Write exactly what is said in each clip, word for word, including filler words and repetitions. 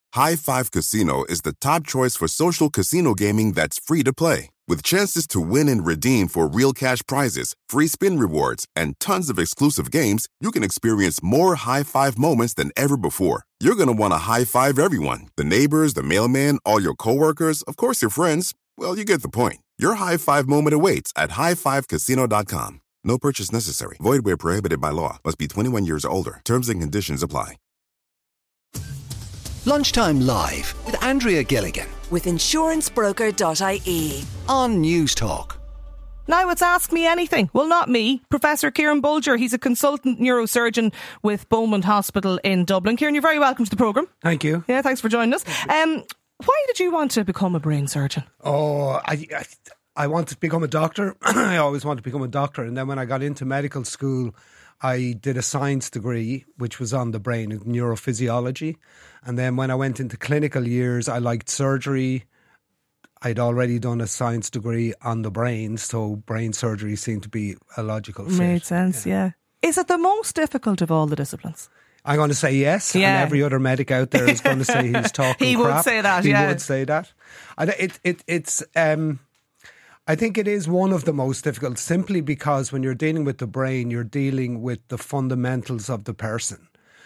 High Five Casino is the top choice for social casino gaming that's free to play. With chances to win and redeem for real cash prizes, free spin rewards, and tons of exclusive games, you can experience more High Five moments than ever before. You're going to want to high five everyone. The neighbors, the mailman, all your coworkers, of course your friends. Well, you get the point. Your High Five moment awaits at high five casino dot com. No purchase necessary. Void where prohibited by law. Must be twenty-one years or older. Terms and conditions apply. Lunchtime Live with Andrea Gilligan with insurance broker dot I E on News Talk. Now it's Ask Me Anything. Well, not me. Professor Kieran Bulger. He's a consultant neurosurgeon with Beaumont Hospital in Dublin. Kieran, you're very welcome to the programme. Thank you. Yeah, thanks for joining us. Um, why did you want to become a brain surgeon? Oh, I, I, I wanted to become a doctor. I always wanted to become a doctor. And then when I got into medical school, I did a science degree, which was on the brain, neurophysiology. And then when I went into clinical years, I liked surgery. I'd already done a science degree on the brain, so brain surgery seemed to be a logical fit. Made sense, yeah. yeah. Is it the most difficult of all the disciplines? I'm going to say yes, yeah. and every other medic out there is going to say he's talking he crap. He would say that, he yeah. He would say that. And it, it, it's... Um, I think it is one of the most difficult, simply because when you're dealing with the brain, you're dealing with the fundamentals of the person.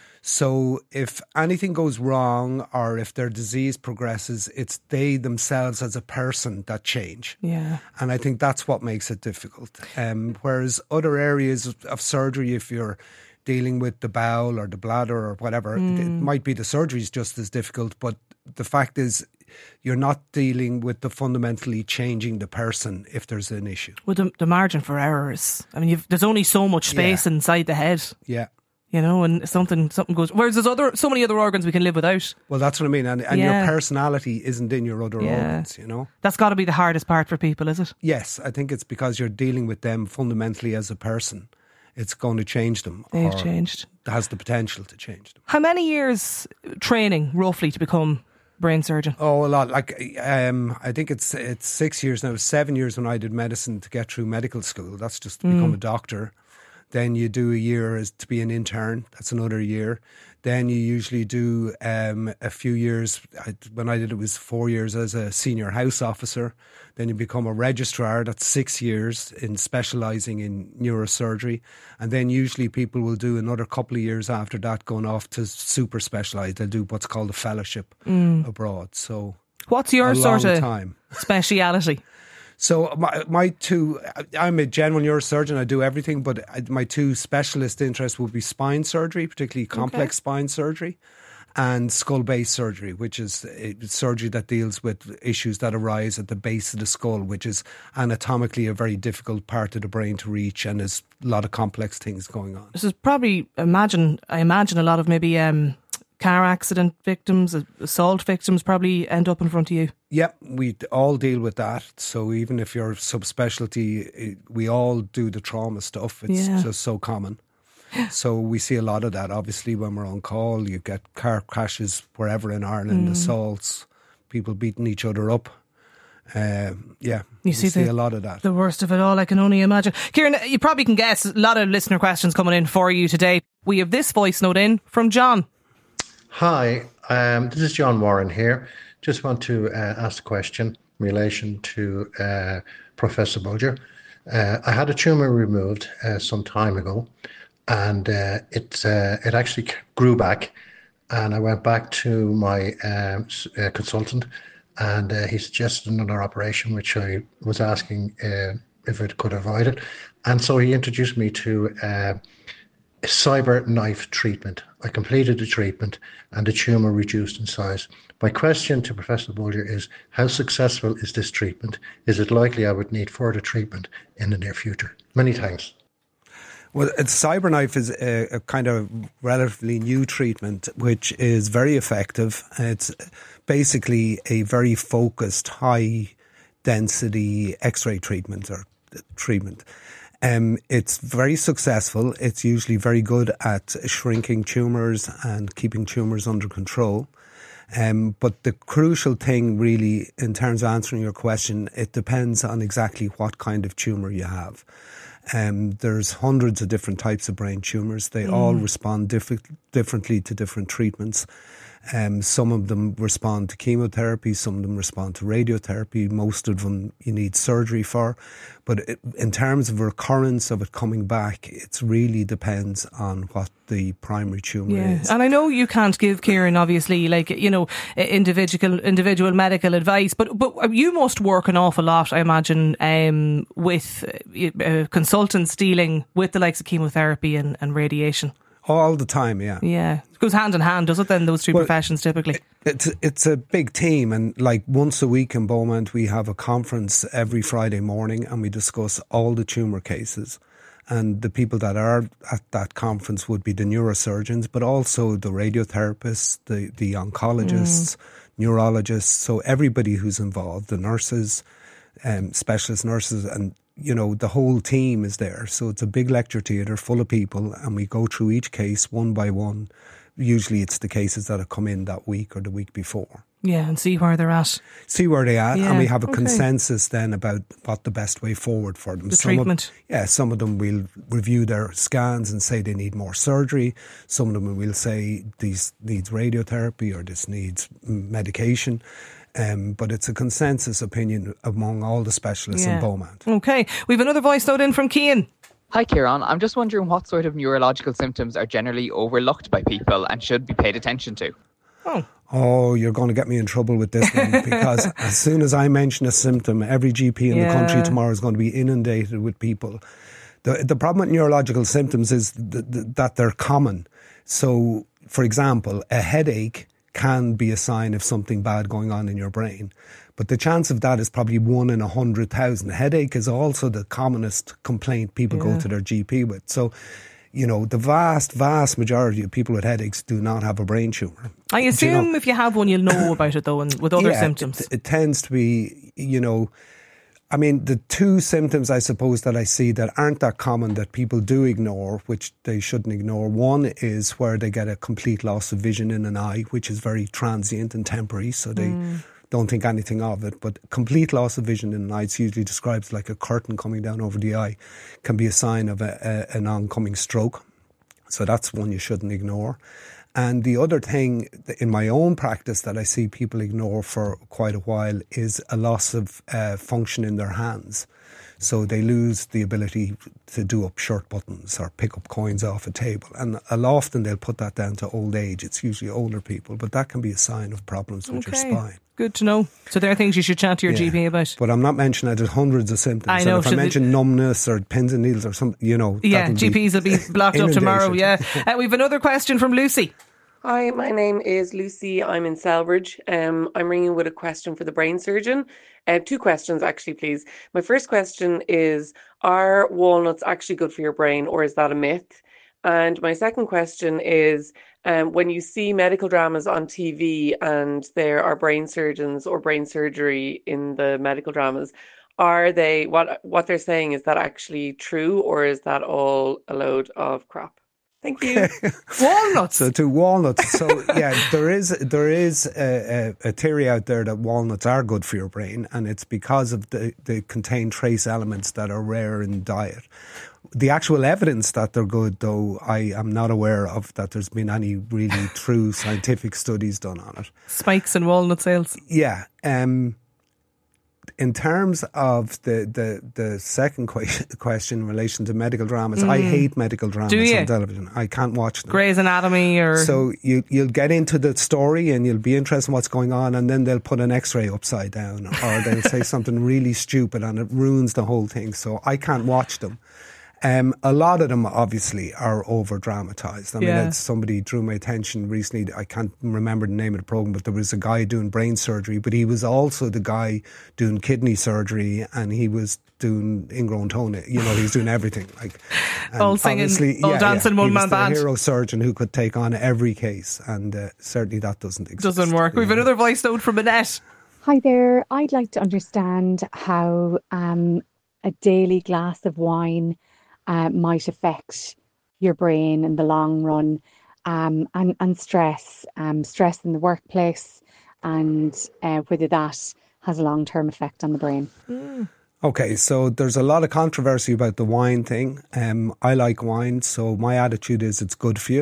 So if anything goes wrong or if their disease progresses, it's they themselves as a person that change. Yeah. And I think that's what makes it difficult. Um, whereas other areas of, of surgery, if you're dealing with the bowel or the bladder or whatever, mm. it might be the surgery is just as difficult. But the fact is, you're not dealing with the fundamentally changing the person if there's an issue. Well, the, the margin for error is, I mean, you've, there's only so much space yeah. inside the head. Yeah. You know, and something something goes. Whereas there's other so many other organs we can live without. Well, that's what I mean, and, and yeah. your personality isn't in your other yeah. organs. You know, that's got to be the hardest part for people, is it? Yes, I think it's because you're dealing with them fundamentally as a person. It's going to change them. They've changed. It has the potential to change them. How many years training roughly to become brain surgeon? Oh, a lot. Like, um, I think it's it's six years now. It was seven years when I did medicine to get through medical school. That's just to mm. become a doctor. Then you do a year as to be an intern. That's another year. Then you usually do um, a few years. I, when I did it, it was four years as a senior house officer. Then you become a registrar. That's six years in specialising in neurosurgery. And then usually people will do another couple of years after that, going off to super specialise. They'll do what's called a fellowship mm. abroad. So, what's your sort of time. speciality? So my, my two, I'm a general neurosurgeon, I do everything, but my two specialist interests would be spine surgery, particularly complex okay. spine surgery, and skull-base surgery, which is surgery that deals with issues that arise at the base of the skull, which is anatomically a very difficult part of the brain to reach, and there's a lot of complex things going on. This is probably, imagine, I imagine a lot of maybe... Um car accident victims, assault victims probably end up in front of you. Yep, we all deal with that. So even if you're subspecialty, we all do the trauma stuff. It's yeah. just so common. So we see a lot of that. Obviously, when we're on call, you get car crashes wherever in Ireland, mm. assaults, people beating each other up. Uh, yeah, you see, see the, a lot of that. The worst of it all, I can only imagine. Kieran, you probably can guess a lot of listener questions coming in for you today. We have this voice note in from John. Hi, um, this is John Warren here. Just want to uh, ask a question in relation to uh, Professor Bulger. Uh, I had a tumour removed uh, some time ago, and uh, it uh, it actually grew back. And I went back to my um, uh, consultant, and uh, he suggested another operation, which I was asking uh, if it could avoid it. And so he introduced me to uh, cyber knife treatment. I completed the treatment and the tumour reduced in size. My question to Professor Bulger is, how successful is this treatment? Is it likely I would need further treatment in the near future? Many thanks. Well, CyberKnife is a, a kind of relatively new treatment which is very effective. It's basically a very focused, high density X-ray treatment or treatment. Um, it's very successful. It's usually very good at shrinking tumours and keeping tumours under control. Um, but the crucial thing really, in terms of answering your question, it depends on exactly what kind of tumour you have. Um, there's hundreds of different types of brain tumours. They mm. all respond diff- differently to different treatments. Um, some of them respond to chemotherapy, some of them respond to radiotherapy, most of them you need surgery for. But it, in terms of recurrence of it coming back, it really depends on what the primary tumour yeah. is. And I know you can't give, Kieran, obviously, like, you know, individual individual medical advice, but but you must work an awful lot, I imagine, um, with uh, consultants dealing with the likes of chemotherapy and, and radiation. All the time, yeah. Yeah. It goes hand in hand, does it then, those three well, professions typically? It, it's, it's a big team, and like once a week in Beaumont we have a conference every Friday morning and we discuss all the tumour cases. And the people that are at that conference would be the neurosurgeons, but also the radiotherapists, the, the oncologists, mm. neurologists. So everybody who's involved, the nurses, um, specialist nurses, and you know, the whole team is there. So it's a big lecture theatre full of people, and we go through each case one by one. Usually it's the cases that have come in that week or the week before. Yeah, and see where they're at. See where they're at, yeah, and we have a okay. consensus then about what the best way forward for them. The some treatment. Of, yeah, some of them will review their scans and say they need more surgery. Some of them will say this needs radiotherapy or this needs medication. Um, but it's a consensus opinion among all the specialists yeah. in Beaumont. Okay, we have another voice note in from Cian. Hi Kieran, I'm just wondering what sort of neurological symptoms are generally overlooked by people and should be paid attention to. Oh. Oh, you're going to get me in trouble with this one, because as soon as I mention a symptom, every G P in yeah. the country tomorrow is going to be inundated with people. The the problem with neurological symptoms is th- th- that they're common. So, for example, a headache can be a sign of something bad going on in your brain. But the chance of that is probably one in a hundred thousand. Headache is also the commonest complaint people yeah. go to their G P with. So, you know, the vast, vast majority of people with headaches do not have a brain tumour. I assume you know? if you have one, you'll know about it though, and with other yeah, symptoms. It, it tends to be, you know, I mean, the two symptoms I suppose that I see that aren't that common that people do ignore, which they shouldn't ignore. One is where they get a complete loss of vision in an eye, which is very transient and temporary, so they mm. don't think anything of it. But complete loss of vision in an eye, it's usually described like a curtain coming down over the eye, can be a sign of a, a, an oncoming stroke. So that's one you shouldn't ignore. And the other thing in my own practice that I see people ignore for quite a while is a loss of uh, function in their hands. So they lose the ability to do up shirt buttons or pick up coins off a table. And often they'll put that down to old age. It's usually older people, but that can be a sign of problems with okay. your spine. Good to know. So there are things you should chat to your yeah. G P about. But I'm not mentioning that there's hundreds of symptoms. I know. And if I mention they... numbness or pins and needles or something, you know. Yeah, G Ps will be blocked up tomorrow. Yeah. Uh, we have another question from Lucy. Hi, my name is Lucy. I'm in Selbridge. Um, I'm ringing with a question for the brain surgeon. Uh, two questions, actually, please. My first question is, are walnuts actually good for your brain, or is that a myth? And my second question is, um, when you see medical dramas on T V and there are brain surgeons or brain surgery in the medical dramas, are they, what what they're saying, is that actually true, or is that all a load of crap? Thank you. Walnuts. So to walnuts. So yeah, there is there is a, a, a theory out there that walnuts are good for your brain, and it's because of the they contain trace elements that are rare in diet. The actual evidence that they're good, though, I am not aware of that there's been any really true scientific studies done on it. Spikes in walnut sales. Yeah. Um, in terms of the, the, the second que- question in relation to medical dramas, mm. I hate medical dramas on television. I can't watch them. Grey's Anatomy or... So you, you'll get into the story and you'll be interested in what's going on, and then they'll put an x-ray upside down, or they'll say something really stupid and it ruins the whole thing. So I can't watch them. Um, a lot of them obviously are over dramatised. I mean, yeah. somebody drew my attention recently. I can't remember the name of the programme, but there was a guy doing brain surgery, but he was also the guy doing kidney surgery, and he was doing ingrown toenail. You know, he was doing everything. Like all singing, all yeah, dancing, yeah. one man band. He was the hero surgeon who could take on every case, and uh, certainly that doesn't exist. Doesn't work. Yeah. We've another voice note from Annette. Hi there. I'd like to understand how um, a daily glass of wine Uh, might affect your brain in the long run, um, and, and stress, um, stress in the workplace, and uh, whether that has a long-term effect on the brain. Mm. Okay, so there's a lot of controversy about the wine thing. Um, I like wine, so my attitude is it's good for you.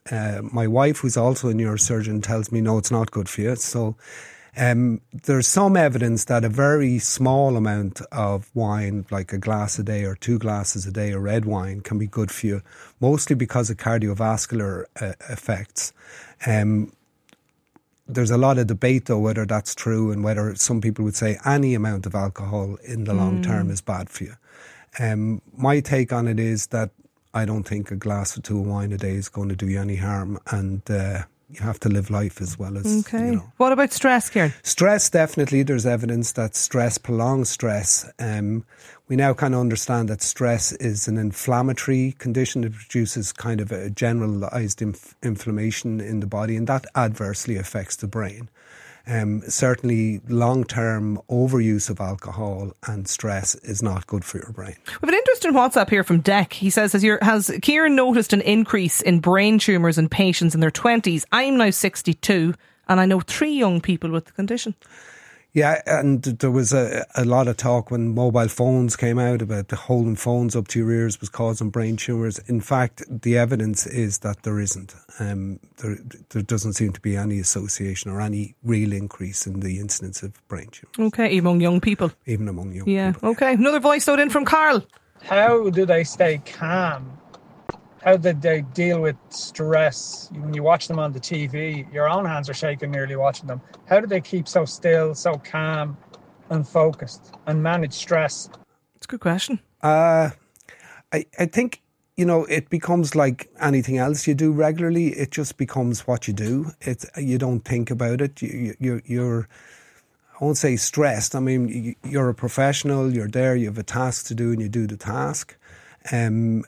Uh, my wife, who's also a neurosurgeon, tells me, no, it's not good for you. So um, there's some evidence that a very small amount of wine, like a glass a day or two glasses a day of red wine, can be good for you, mostly because of cardiovascular uh, effects. Um, there's a lot of debate, though, whether that's true and whether some people would say any amount of alcohol in the long term is bad for you. Um, my take on it is that I don't think a glass or two of wine a day is going to do you any harm, and uh, you have to live life as well as, okay. you know. What about stress, Kieran? Stress, definitely. There's evidence that stress, prolonged stress, um, we now kind of understand that stress is an inflammatory condition. It produces kind of a generalised inf- inflammation in the body, and that adversely affects the brain. Um, certainly long-term overuse of alcohol and stress is not good for your brain. We have an interesting WhatsApp here from Deck. He says, has, your, has Kieran noticed an increase in brain tumours in patients in their twenties? I'm now sixty-two and I know three young people with the condition. Yeah, and there was a, a lot of talk when mobile phones came out about the holding phones up to your ears was causing brain tumours. In fact, the evidence is that there isn't. Um, there, there doesn't seem to be any association or any real increase in the incidence of brain tumours. Okay, even among young people. Even among young yeah, people. Yeah, okay. Another voice note in from Carl. How do they stay calm? How did they deal with stress? When you watch them on the T V, your own hands are shaking nearly watching them. How do they keep so still, so calm and focused and manage stress? It's a good question. Uh, I, I think, you know, it becomes like anything else you do regularly. It just becomes what you do. It, you don't think about it. You, you, you're, I won't say stressed. I mean, you're a professional, you're there, you have a task to do and you do the task. Um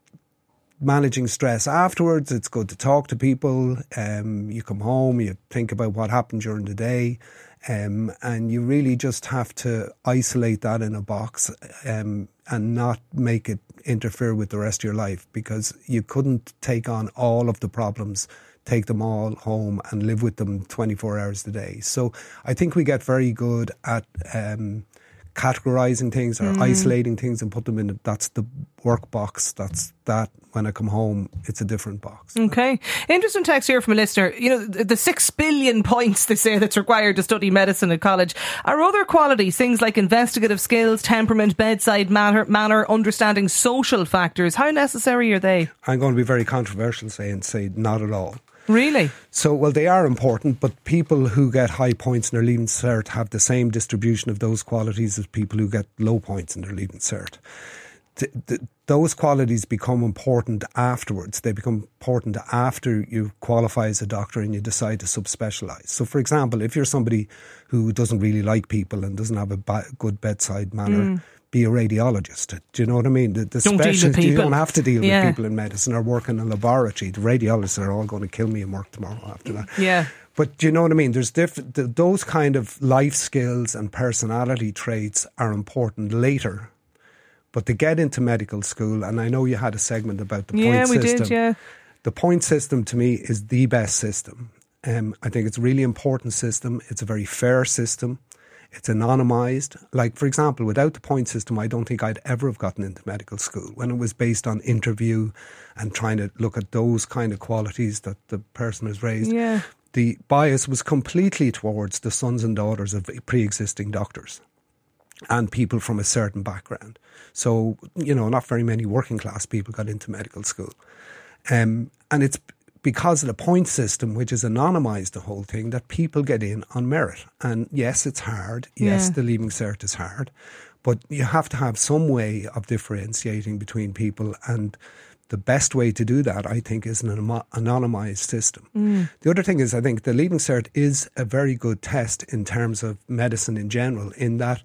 Managing stress afterwards, it's good to talk to people. Um, you come home, you think about what happened during the day, um, and you really just have to isolate that in a box um, and not make it interfere with the rest of your life, because you couldn't take on all of the problems, take them all home and live with them twenty-four hours a day. So I think we get very good at um, categorising things or mm. isolating things and put them in. That's the work box. That's that. When I come home, it's a different box. Okay. Interesting text here from a listener. You know, the six billion points they say that's required to study medicine at college are other qualities, things like investigative skills, temperament, bedside manner, manner, understanding social factors. How necessary are they? I'm going to be very controversial say and say not at all. Really? So, well, they are important, but people who get high points in their Leaving Cert have the same distribution of those qualities as people who get low points in their Leaving Cert. The, the, those qualities become important afterwards. They become important after you qualify as a doctor and you decide to subspecialise. So, for example, if you're somebody who doesn't really like people and doesn't have a ba- good bedside manner, mm. be a radiologist. Do you know what I mean? The, the don't deal with people. You don't have to deal yeah. with people in medicine or work in a laboratory. The radiologists are all going to kill me in work tomorrow after that. Yeah. But do you know what I mean? There's different, the, those kind of life skills and personality traits are important later. But to get into medical school, and I know you had a segment about the yeah, point system. Yeah, we did, yeah. The point system to me is the best system. Um, I think it's a really important system. It's a very fair system. It's anonymised. Like, for example, without the point system, I don't think I'd ever have gotten into medical school. When it was based on interview and trying to look at those kind of qualities that the person has raised, yeah. the bias was completely towards the sons and daughters of pre-existing doctors and people from a certain background. So, you know, not very many working class people got into medical school. Um, and it's because of the point system, which is anonymised the whole thing, that people get in on merit. And yes, it's hard. Yes, yeah. the Leaving Cert is hard. But you have to have some way of differentiating between people. And the best way to do that, I think, is an anonymised system. Mm. The other thing is, I think the Leaving Cert is a very good test in terms of medicine in general, in that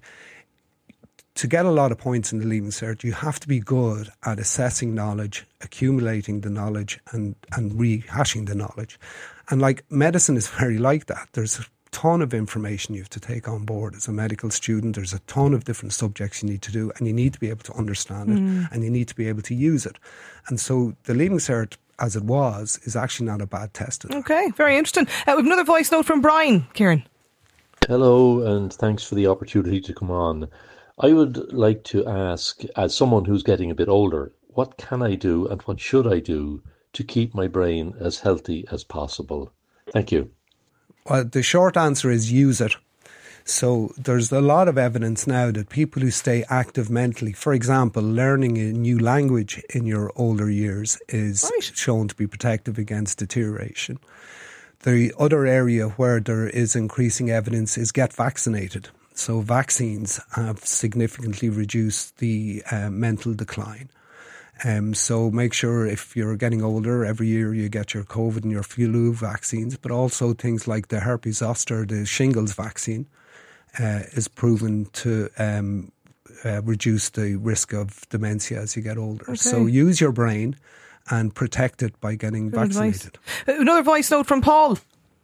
to get a lot of points in the Leaving Cert, you have to be good at assessing knowledge, accumulating the knowledge and, and rehashing the knowledge. And like medicine is very like that. There's a ton of information you have to take on board as a medical student. There's a ton of different subjects you need to do, and you need to be able to understand it mm. and you need to be able to use it. And so the Leaving Cert, as it was, is actually not a bad test. Okay, very interesting. Uh, we have another voice note from Brian. Kieran. Hello, and thanks for the opportunity to come on. I would like to ask, as someone who's getting a bit older, what can I do and what should I do to keep my brain as healthy as possible? Thank you. Well, the short answer is use it. So there's a lot of evidence now that people who stay active mentally, for example, learning a new language in your older years is right. shown to be protective against deterioration. The other area where there is increasing evidence is get vaccinated. So vaccines have significantly reduced the uh, mental decline. Um, so make sure if you're getting older, every year you get your COVID and your flu vaccines, but also things like the herpes zoster, the shingles vaccine, uh, is proven to um, uh, reduce the risk of dementia as you get older. Okay. So use your brain and protect it by getting Good vaccinated. Advice. Another voice note from Paul.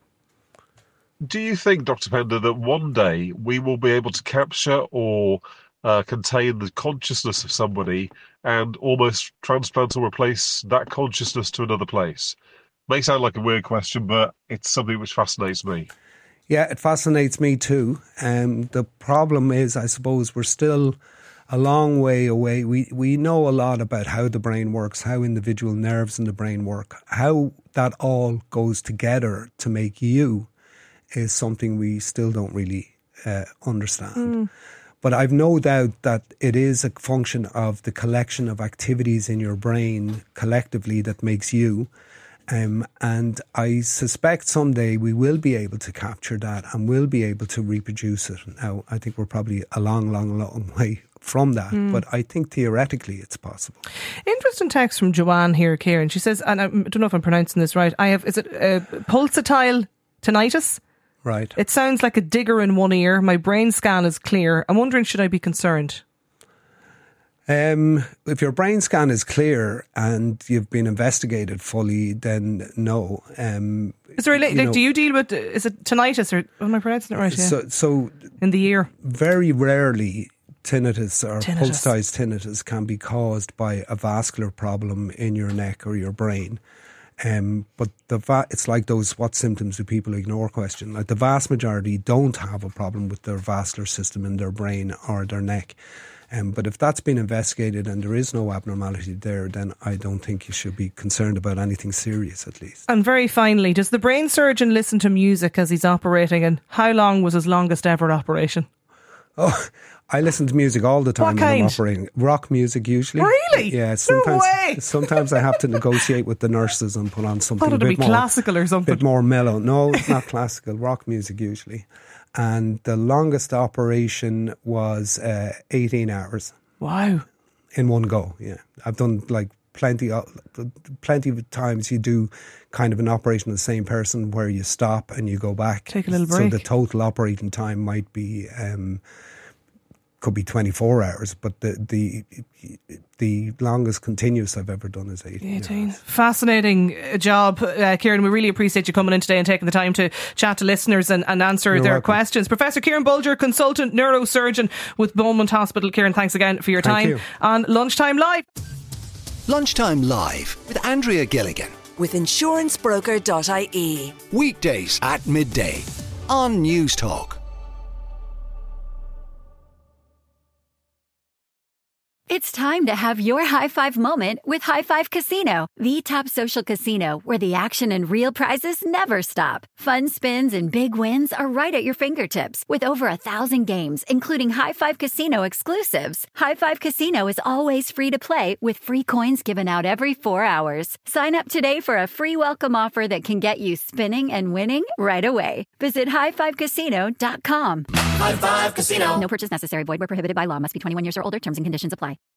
Do you think, Doctor Pender, that one day we will be able to capture or uh, contain the consciousness of somebody and almost transplant or replace that consciousness to another place? May sound like a weird question, but it's something which fascinates me. Yeah, it fascinates me too. Um, the problem is, I suppose, we're still a long way away. We we know a lot about how the brain works, how individual nerves in the brain work. How that all goes together to make you is something we still don't really uh, understand. Mm. But I've no doubt that it is a function of the collection of activities in your brain collectively that makes you. Um, and I suspect someday we will be able to capture that and will be able to reproduce it. Now, I think we're probably a long, long, long way from that, mm. but I think theoretically it's possible. Interesting text from Joanne here, Kieran. She says, and I don't know if I'm pronouncing this right, I have, is it uh, pulsatile tinnitus? Right. It sounds like a digger in one ear. My brain scan is clear. I'm wondering, should I be concerned? Um, if your brain scan is clear and you've been investigated fully, then no. Um, is there a, like, know, do you deal with, is it tinnitus or, am I pronouncing it right? Yeah. So, so in the ear? Very rarely tinnitus or tinnitus. pulsatile tinnitus can be caused by a vascular problem in your neck or your brain. Um, but the va- it's like those what symptoms do people ignore question. Like the vast majority don't have a problem with their vascular system in their brain or their neck. Um, but if that's been investigated and there is no abnormality there, then I don't think you should be concerned about anything serious, at least. And very finally, does the brain surgeon listen to music as he's operating? And how long was his longest ever operation? Oh, I listen to music all the time what when kind? I'm operating. Rock music usually. Really? Yeah. Sometimes, no way. sometimes I have to negotiate with the nurses and put on something I thought a it'd bit be more classical or something. A bit more mellow. No, it's not classical. Rock music usually. And the longest operation was uh, eighteen hours. Wow. In one go, yeah. I've done like plenty of, plenty of times you do kind of an operation on the same person where you stop and you go back. Take a little break. So the total operating time might be, um, could be twenty-four hours, but the the the longest continuous I've ever done is eighteen. eighteen. Hours. Fascinating job, uh, Kieran. We really appreciate you coming in today and taking the time to chat to listeners and, and answer You're their welcome. questions. Professor Kieran Bulger, consultant neurosurgeon with Beaumont Hospital. Kieran, thanks again for your Thank time you. on Lunchtime Live. Lunchtime Live with Andrea Gilligan. With insurance broker dot I E. Weekdays at midday on News Talk. It's time to have your high five moment with High Five Casino, the top social casino where the action and real prizes never stop. Fun spins and big wins are right at your fingertips with over a thousand games, including High Five Casino exclusives. High Five Casino is always free to play with free coins given out every four hours. Sign up today for a free welcome offer that can get you spinning and winning right away. Visit high five casino dot com. High Five Casino. No purchase necessary. Void where prohibited by law. Must be twenty-one years or older. Terms and conditions apply.